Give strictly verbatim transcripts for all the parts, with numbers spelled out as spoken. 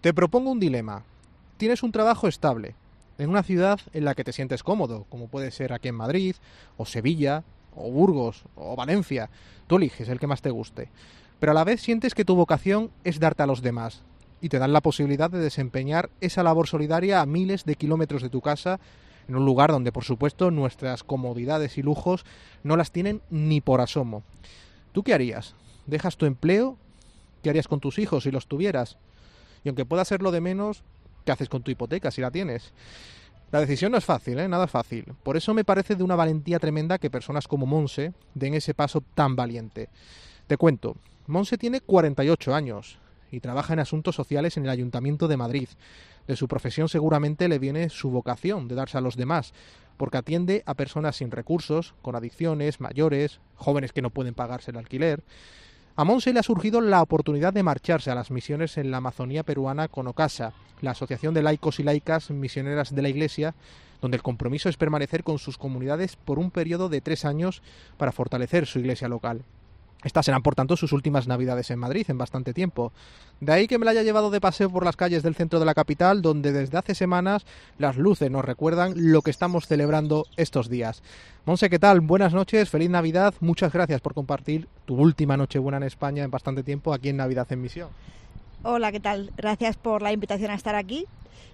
Te propongo un dilema. Tienes un trabajo estable, en una ciudad en la que te sientes cómodo, como puede ser aquí en Madrid, o Sevilla, o Burgos, o Valencia. Tú eliges el que más te guste. Pero a la vez sientes que tu vocación es darte a los demás, y te dan la posibilidad de desempeñar esa labor solidaria a miles de kilómetros de tu casa, en un lugar donde, por supuesto, nuestras comodidades y lujos no las tienen ni por asomo. ¿Tú qué harías? ¿Dejas tu empleo? ¿Qué harías con tus hijos si los tuvieras? Y aunque pueda ser lo de menos, ¿qué haces con tu hipoteca si la tienes? La decisión no es fácil, ¿eh? Nada fácil. Por eso me parece de una valentía tremenda que personas como Monse den ese paso tan valiente. Te cuento, Monse tiene cuarenta y ocho años y trabaja en asuntos sociales en el Ayuntamiento de Madrid. De su profesión seguramente le viene su vocación de darse a los demás, porque atiende a personas sin recursos, con adicciones, mayores, jóvenes que no pueden pagarse el alquiler. A Monse le ha surgido la oportunidad de marcharse a las misiones en la Amazonía peruana con Ocasa, la Asociación de Laicos y Laicas Misioneras de la Iglesia, donde el compromiso es permanecer con sus comunidades por un periodo de tres años para fortalecer su iglesia local. Estas serán, por tanto, sus últimas navidades en Madrid, en bastante tiempo. De ahí que me la haya llevado de paseo por las calles del centro de la capital, donde desde hace semanas las luces nos recuerdan lo que estamos celebrando estos días. Monse, ¿qué tal? Buenas noches, feliz Navidad. Muchas gracias por compartir tu última Nochebuena en España en bastante tiempo, aquí en Navidad en Misión. Hola, ¿qué tal? Gracias por la invitación a estar aquí.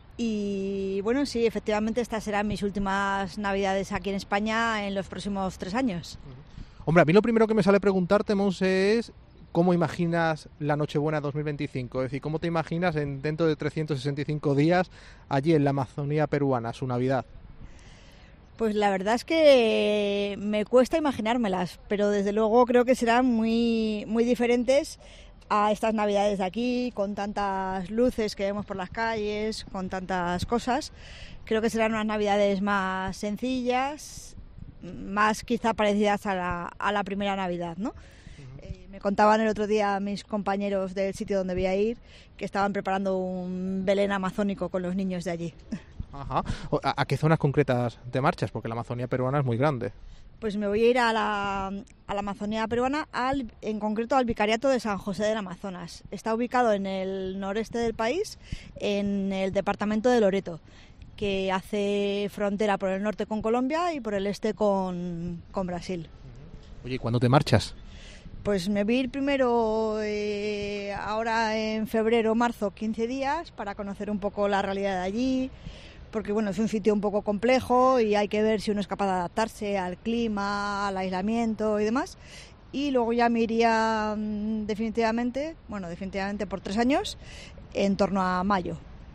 Y bueno, sí, efectivamente estas serán mis últimas Navidades aquí en España en los próximos tres años. Hombre, a mí lo primero que me sale preguntarte, Monse, es ¿cómo imaginas la Nochebuena dos mil veinticinco? Es decir, ¿cómo te imaginas en, dentro de trescientos sesenta y cinco días allí en la Amazonía peruana, su Navidad? Pues la verdad es que me cuesta imaginármelas, pero desde luego creo que serán muy, muy diferentes a estas Navidades de aquí, con tantas luces que vemos por las calles, con tantas cosas. Creo que serán unas Navidades más sencillas, más quizá parecidas a la, a la primera Navidad, ¿no? Uh-huh. Eh, me contaban el otro día mis compañeros del sitio donde voy a ir que estaban preparando un Belén amazónico con los niños de allí. Ajá. ¿A, a qué zonas concretas te marchas? Porque la Amazonía peruana es muy grande. Pues me voy a ir a la, a la Amazonía peruana, al, en concreto al Vicariato de San José del Amazonas. Está ubicado en el noreste del país, en el departamento de Loreto, que hace frontera por el norte con Colombia y por el este con, con Brasil. Oye, ¿y cuándo te marchas? Pues me voy a ir primero eh, ahora en febrero o marzo, quince días, para conocer un poco la realidad de allí, porque bueno, es un sitio un poco complejo y hay que ver si uno es capaz de adaptarse al clima, al aislamiento y demás. Y luego ya me iría mmm, definitivamente, bueno, definitivamente por tres años, en torno a mayo.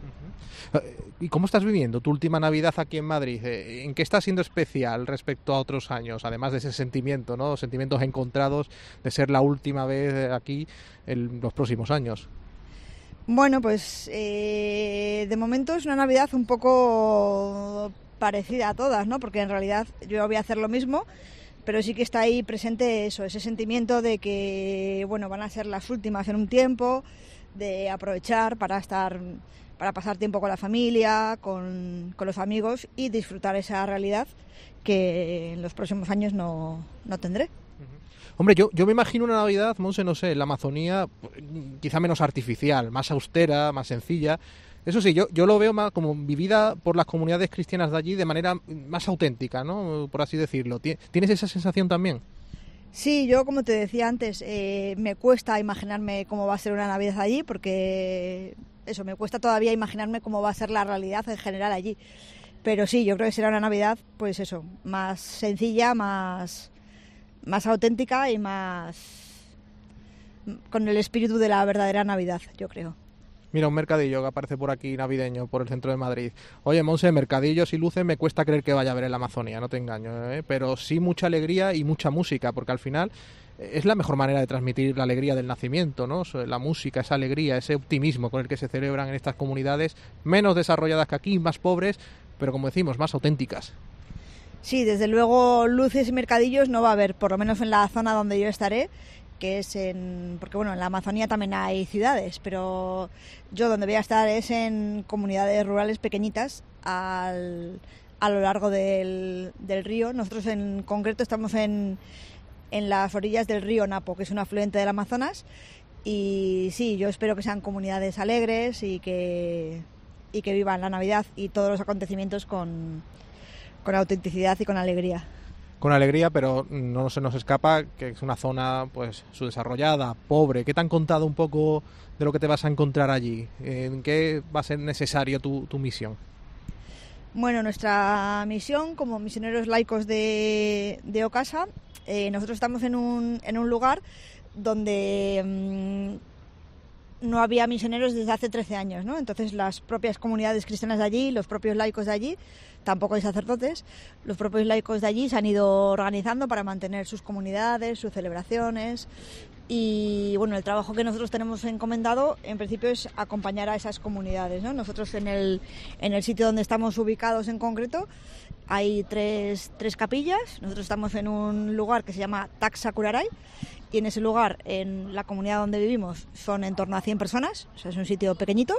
¿Y cómo estás viviendo tu última Navidad aquí en Madrid? ¿En qué está siendo especial respecto a otros años? Además de ese sentimiento, ¿no? Sentimientos encontrados de ser la última vez aquí en los próximos años. Bueno, pues eh, de momento es una Navidad un poco parecida a todas, ¿no? Porque en realidad yo voy a hacer lo mismo, pero sí que está ahí presente eso, ese sentimiento de que, bueno, van a ser las últimas en un tiempo, de aprovechar para estar, para pasar tiempo con la familia, con, con los amigos y disfrutar esa realidad que en los próximos años no, no tendré. Hombre, yo, yo me imagino una Navidad, Monse, no sé, en la Amazonía quizá menos artificial, más austera, más sencilla. Eso sí, yo, yo lo veo más como vivida por las comunidades cristianas de allí de manera más auténtica, ¿no? Por así decirlo. ¿Tienes esa sensación también? Sí, yo como te decía antes, eh, me cuesta imaginarme cómo va a ser una Navidad allí, porque eso, me cuesta todavía imaginarme cómo va a ser la realidad en general allí. Pero sí, yo creo que será una Navidad, pues eso, más sencilla, más, más auténtica y más con el espíritu de la verdadera Navidad, yo creo. Mira, un mercadillo que aparece por aquí navideño, por el centro de Madrid. Oye, Monse, mercadillos y luces me cuesta creer que vaya a ver en la Amazonía, no te engaño, ¿eh? Pero sí mucha alegría y mucha música, porque al final es la mejor manera de transmitir la alegría del nacimiento, ¿no? La música, esa alegría, ese optimismo con el que se celebran en estas comunidades menos desarrolladas que aquí, más pobres, pero como decimos, más auténticas. Sí, desde luego luces y mercadillos no va a haber, por lo menos en la zona donde yo estaré, que es en, porque bueno, en la Amazonía también hay ciudades, pero yo donde voy a estar es en comunidades rurales pequeñitas al, a lo largo del, del río. Nosotros en concreto estamos en, en las orillas del río Napo, que es un afluente del Amazonas, Y sí, yo espero que sean comunidades alegres y que, y que vivan la Navidad y todos los acontecimientos con, con autenticidad y con alegría. Con alegría, pero no se nos escapa que es una zona pues subdesarrollada, pobre. ¿Qué te han contado un poco de lo que te vas a encontrar allí? ¿En qué va a ser necesario tu, tu misión? Bueno, nuestra misión como misioneros laicos de, de Ocasa, eh, nosotros estamos en un, en un lugar donde mmm, no había misioneros desde hace trece años, ¿no? Entonces las propias comunidades cristianas de allí, los propios laicos de allí, tampoco hay sacerdotes, los propios laicos de allí se han ido organizando para mantener sus comunidades, sus celebraciones. Y bueno, el trabajo que nosotros tenemos encomendado en principio es acompañar a esas comunidades, ¿no? Nosotros en el, en el sitio donde estamos ubicados en concreto hay tres, tres capillas. Nosotros estamos en un lugar que se llama Taxacuraray y en ese lugar, en la comunidad donde vivimos, son en torno a cien personas, o sea, es un sitio pequeñito.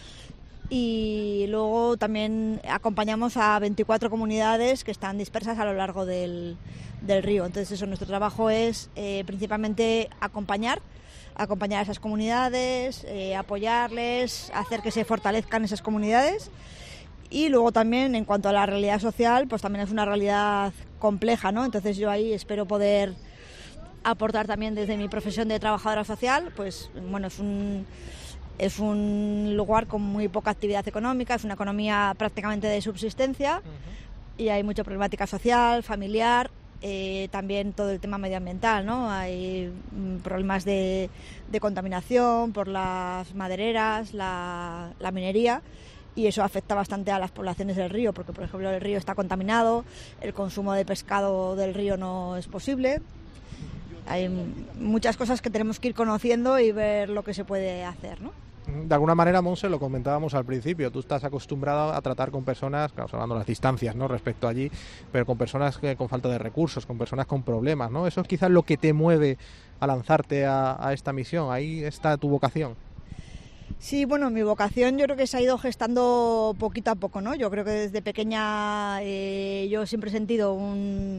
Y luego también acompañamos a veinticuatro comunidades que están dispersas a lo largo del, del río. Entonces eso, nuestro trabajo es eh, principalmente acompañar, acompañar a esas comunidades, eh, apoyarles, hacer que se fortalezcan esas comunidades. Y luego también en cuanto a la realidad social, pues también es una realidad compleja, ¿no? Entonces yo ahí espero poder aportar también desde mi profesión de trabajadora social, pues bueno, es un... Es un lugar con muy poca actividad económica, es una economía prácticamente de subsistencia uh-huh. y hay mucha problemática social, familiar, eh, también todo el tema medioambiental, ¿no? Hay mm, problemas de, de contaminación por las madereras, la, la minería y eso afecta bastante a las poblaciones del río porque, por ejemplo, el río está contaminado, el consumo de pescado del río no es posible. Hay muchas cosas que tenemos que ir conociendo y ver lo que se puede hacer, ¿no? De alguna manera, Monse, lo comentábamos al principio, tú estás acostumbrado a tratar con personas, claro, hablando de las distancias, ¿no?, respecto allí, pero con personas que, con falta de recursos, con personas con problemas, ¿no? Eso es quizás lo que te mueve a lanzarte a, a esta misión, ahí está tu vocación. Sí, bueno, mi vocación yo creo que se ha ido gestando poquito a poco, ¿no? Yo creo que desde pequeña eh, yo siempre he sentido un...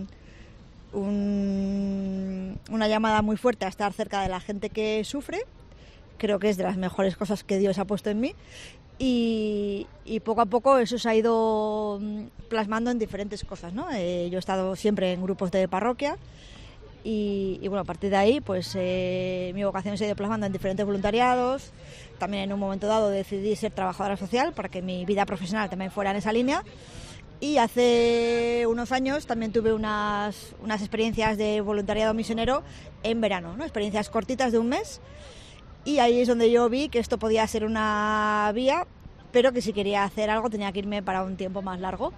Un, una llamada muy fuerte a estar cerca de la gente que sufre. Creo que es de las mejores cosas que Dios ha puesto en mí y, y poco a poco eso se ha ido plasmando en diferentes cosas, ¿no? Eh, yo he estado siempre en grupos de parroquia y, y bueno, a partir de ahí pues eh, mi vocación se ha ido plasmando en diferentes voluntariados. También en un momento dado decidí ser trabajadora social para que mi vida profesional también fuera en esa línea. Y hace unos años también tuve unas, unas experiencias de voluntariado misionero en verano, ¿no? Experiencias cortitas de un mes. Y ahí es donde yo vi que esto podía ser una vía, pero que si quería hacer algo tenía que irme para un tiempo más largo.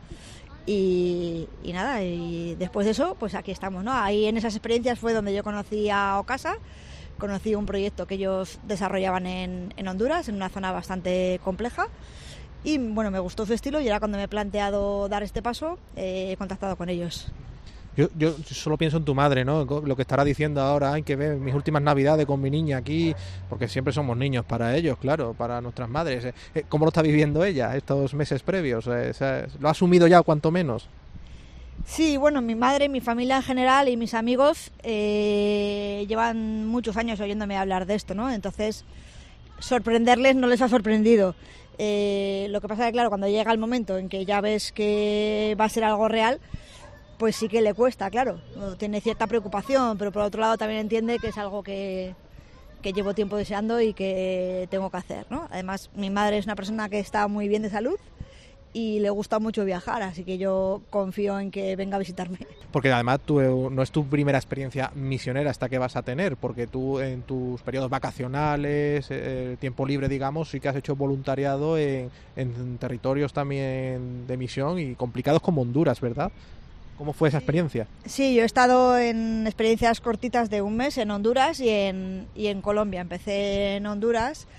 Y, y nada, y después de eso, pues aquí estamos, ¿no? Ahí en esas experiencias fue donde yo conocí a Ocasa, conocí un proyecto que ellos desarrollaban en, en Honduras, en una zona bastante compleja. Y bueno, me gustó su estilo y ahora cuando me he planteado dar este paso, eh, he contactado con ellos. Yo, yo solo pienso en tu madre, ¿no? Lo que estará diciendo ahora, hay que ver mis últimas navidades con mi niña aquí, porque siempre somos niños para ellos, claro, para nuestras madres. ¿Cómo lo está viviendo ella estos meses previos? ¿Lo ha asumido ya cuanto menos? Sí, bueno, mi madre, mi familia en general y mis amigos eh, llevan muchos años oyéndome hablar de esto, ¿no? Entonces, sorprenderles no les ha sorprendido. Eh, lo que pasa es que, claro, cuando llega el momento en que ya ves que va a ser algo real, pues sí que le cuesta, claro. Tiene cierta preocupación, pero por otro lado también entiende que es algo que, que llevo tiempo deseando y que tengo que hacer, ¿no? Además, mi madre es una persona que está muy bien de salud y le gusta mucho viajar, así que yo confío en que venga a visitarme. Porque además tú, no es tu primera experiencia misionera esta que vas a tener, porque tú en tus periodos vacacionales, eh, tiempo libre, digamos, sí que has hecho voluntariado en, en territorios también de misión y complicados como Honduras, ¿verdad? ¿Cómo fue esa experiencia? Sí, yo he estado en experiencias cortitas de un mes en Honduras y en, y en Colombia. Empecé en Honduras,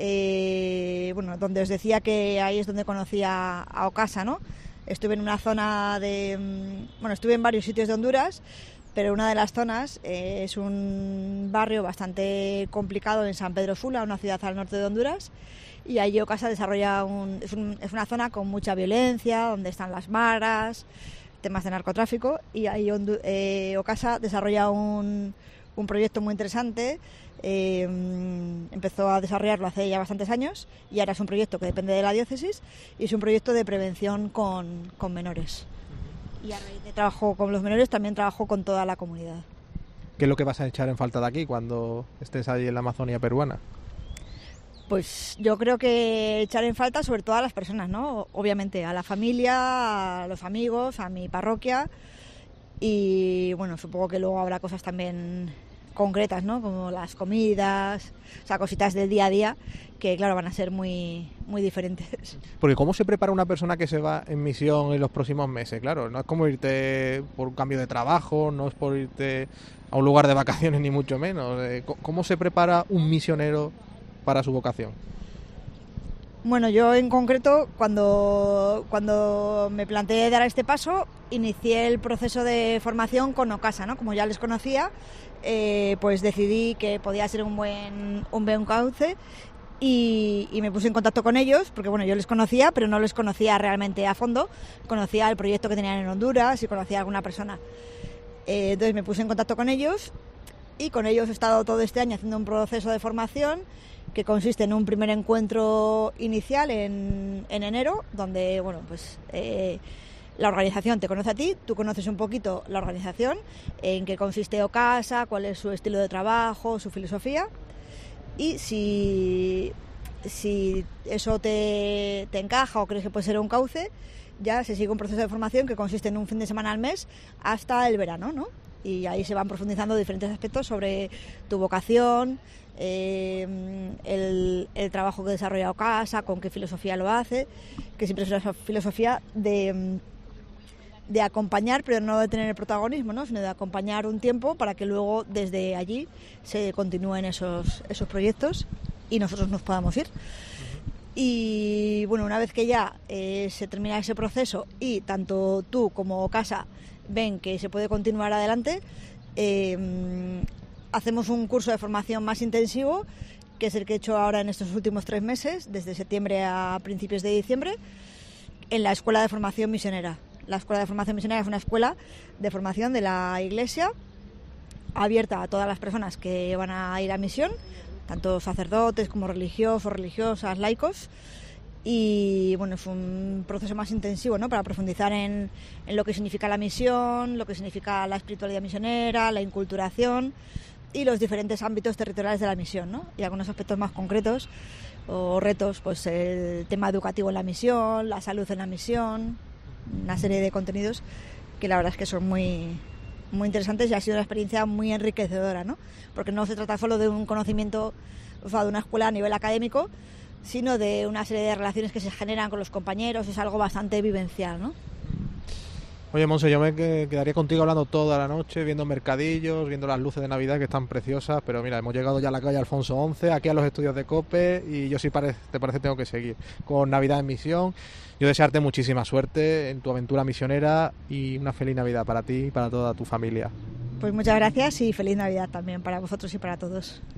eh, bueno, donde os decía que ahí es donde conocí a, a Ocasa, ¿no? Estuve en una zona de... Bueno, estuve en varios sitios de Honduras, pero una de las zonas eh, es un barrio bastante complicado en San Pedro Sula, una ciudad al norte de Honduras, y allí Ocasa desarrolla un... Es, un, es una zona con mucha violencia, donde están las maras, temas de narcotráfico, y ahí eh, Ocasa desarrolla un, un proyecto muy interesante. Eh, empezó a desarrollarlo hace ya bastantes años y ahora es un proyecto que depende de la diócesis y es un proyecto de prevención con, con menores. Y a raíz de trabajo con los menores también trabajo con toda la comunidad. ¿Qué es lo que vas a echar en falta de aquí cuando estés allí en la Amazonía peruana? Pues yo creo que echar en falta sobre todo a las personas, ¿no? Obviamente a la familia, a los amigos, a mi parroquia y bueno, supongo que luego habrá cosas también concretas, ¿no? Como las comidas, o sea, cositas del día a día que claro van a ser muy muy diferentes. Porque ¿cómo se prepara una persona que se va en misión en los próximos meses? Claro, no es como irte por un cambio de trabajo, no es por irte a un lugar de vacaciones ni mucho menos. ¿Cómo se prepara un misionero para su vocación? Bueno, yo en concreto, cuando, cuando me planteé dar este paso, inicié el proceso de formación con Ocasa, ¿no? Como ya les conocía, eh, pues decidí que podía ser un buen, un buen cauce y, y me puse en contacto con ellos, porque bueno, yo les conocía, pero no les conocía realmente a fondo. Conocía el proyecto que tenían en Honduras y conocía a alguna persona. Eh, entonces me puse en contacto con ellos y con ellos he estado todo este año haciendo un proceso de formación que consiste en un primer encuentro inicial en, en enero, donde bueno, pues eh, la organización te conoce a ti, tú conoces un poquito la organización, en qué consiste Ocasa, cuál es su estilo de trabajo, su filosofía, y si, si eso te, te encaja o crees que puede ser un cauce, ya se sigue un proceso de formación que consiste en un fin de semana al mes hasta el verano, ¿no? Y ahí se van profundizando diferentes aspectos sobre tu vocación, eh, el, el trabajo que desarrolla Ocasa, con qué filosofía lo hace, que siempre es una filosofía de, de acompañar, pero no de tener el protagonismo, ¿no? Sino de acompañar un tiempo para que luego desde allí se continúen esos, esos proyectos y nosotros nos podamos ir. Y bueno, una vez que ya eh, se termina ese proceso y tanto tú como Ocasa ven que se puede continuar adelante, eh, hacemos un curso de formación más intensivo, que es el que he hecho ahora en estos últimos tres meses, desde septiembre a principios de diciembre, en la Escuela de Formación Misionera. La Escuela de Formación Misionera es una escuela de formación de la Iglesia, abierta a todas las personas que van a ir a misión, tanto sacerdotes como religiosos, religiosas, laicos. Y bueno, es un proceso más intensivo, ¿no? Para profundizar en, en lo que significa la misión, lo que significa la espiritualidad misionera, la inculturación y los diferentes ámbitos territoriales de la misión, ¿no? Y algunos aspectos más concretos o retos, pues el tema educativo en la misión, la salud en la misión, una serie de contenidos que la verdad es que son muy, muy interesantes y ha sido una experiencia muy enriquecedora, ¿no? Porque no se trata solo de un conocimiento, o sea, de una escuela a nivel académico, sino de una serie de relaciones que se generan con los compañeros, es algo bastante vivencial, ¿no? Oye, Monse, yo me quedaría contigo hablando toda la noche, viendo mercadillos, viendo las luces de Navidad que están preciosas, pero mira, hemos llegado ya a la calle Alfonso once, aquí a los estudios de COPE, y yo sí parece, te parece tengo que seguir con Navidad en Misión. Yo desearte muchísima suerte en tu aventura misionera y una feliz Navidad para ti y para toda tu familia. Pues muchas gracias y feliz Navidad también para vosotros y para todos.